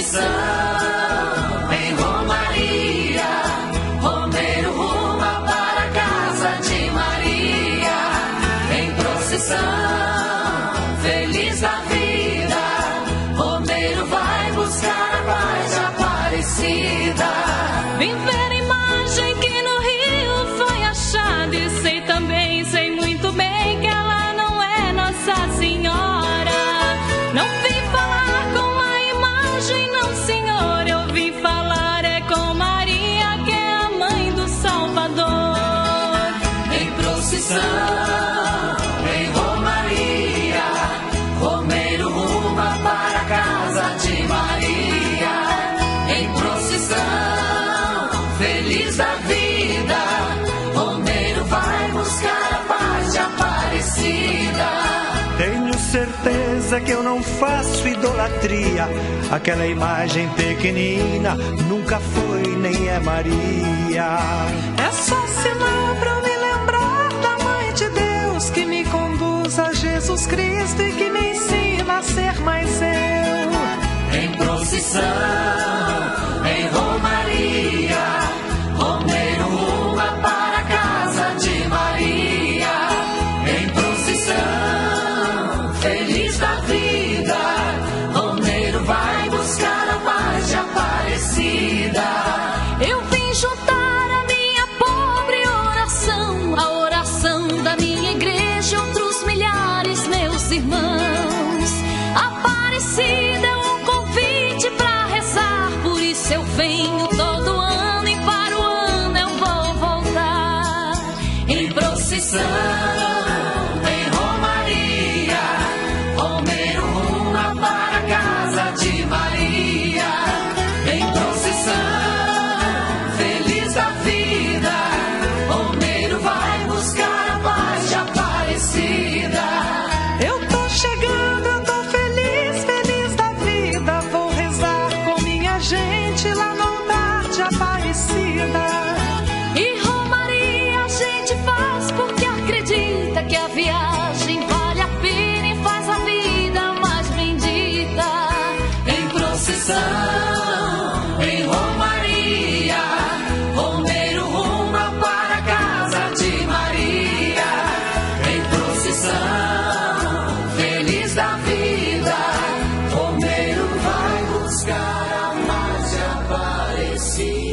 procissão, em romaria, romeiro ruma para a casa de Maria. Em procissão, feliz da vida, romeiro vai buscar a paz de Aparecida. Vim ver a imagem que no Rio foi achada e sei muito bem que ela não é Nossa Senhora. Não vim falar com a imagem, não senhor, eu vim falar é com Maria, que é a mãe do Salvador. Em procissão, em romaria, romeiro ruma para a casa de Maria. Em procissão, feliz da vida, romeiro vai buscar a paz de Aparecida. Tenho certeza que eu não faço idolatria. Aquela imagem pequenina nunca foi nem é Maria. É só sinal pra eu me lembrar da Mãe de Deus, que me conduz a Jesus Cristo e que me ensina a ser mais eu. Em procissão, em romaria, romeiro ruma para a casa de Maria. Em procissão, feliz da vida, romeiro vai buscar a paz de Aparecida. Eu vim juntar a minha pobre oração, a oração da minha igreja e outros milhares, meus irmãos. Aparecida é um convite pra rezar, por isso eu venho todo ano e para o ano eu vou voltar. Em procissão, em romaria, romeiro ruma para a casa de Maria. Em procissão, feliz da vida, romeiro vai buscar a paz de Aparecida. Eu tô chegando, eu tô feliz, feliz da vida. Vou rezar com minha gente lá no altar de Aparecida. E romaria a gente faz porque acredita que a viagem vale a pena e faz a vida mais bendita. Em procissão, em romaria, romeiro ruma para a casa de Maria. Em procissão, feliz da vida, romeiro vai buscar a paz de Aparecida.